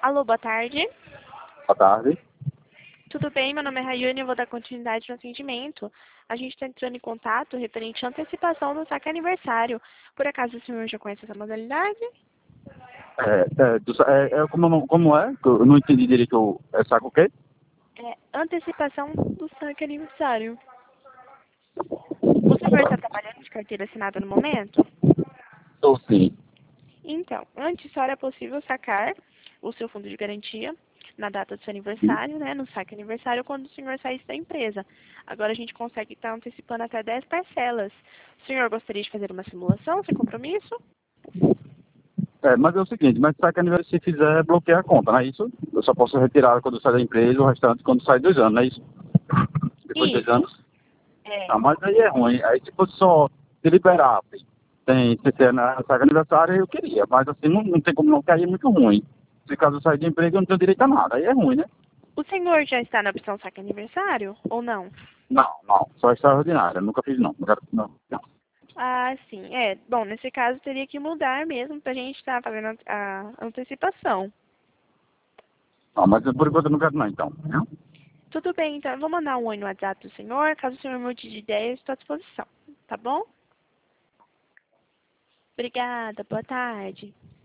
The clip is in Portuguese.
Alô, boa tarde. Boa tarde. Tudo bem? Meu nome é Rayane e eu vou dar continuidade no atendimento. A gente está entrando em contato referente à antecipação do saque aniversário. Por acaso o senhor já conhece essa modalidade? Como é? Que eu não entendi direito. É saco o quê? É antecipação do saque aniversário. O senhor está trabalhando de carteira assinada no momento? Estou sim. Então, antes só era possível sacar o seu fundo de garantia na data do seu aniversário, né, no saque aniversário, quando o senhor saísse da empresa. Agora a gente consegue estar antecipando até 10 parcelas. O senhor gostaria de fazer uma simulação sem compromisso? Mas é o seguinte, mas saco aniversário, se fizer, bloqueia a conta, não é isso? Eu só posso retirar quando sai da empresa, o restante quando sai 2 anos, não é isso? Depois de 2 Isso. anos. É. Ah, mas aí é ruim. Aí se fosse só se liberar, sem ter na saco aniversário, eu queria. Mas assim, não tem como não cair muito ruim. Se caso eu sair de emprego, eu não tenho direito a nada. Aí é ruim, né? O senhor já está na opção saque aniversário ou não? Não. Só extraordinária. Nunca fiz, não. Não. Ah, sim. É. Bom, nesse caso teria que mudar mesmo para a gente estar fazendo a antecipação. Não, mas por enquanto eu não quero não, então. Viu? Tudo bem, então eu vou mandar um oi no WhatsApp do senhor. Caso o senhor mude de ideia, eu estou à disposição. Tá bom? Obrigada. Boa tarde.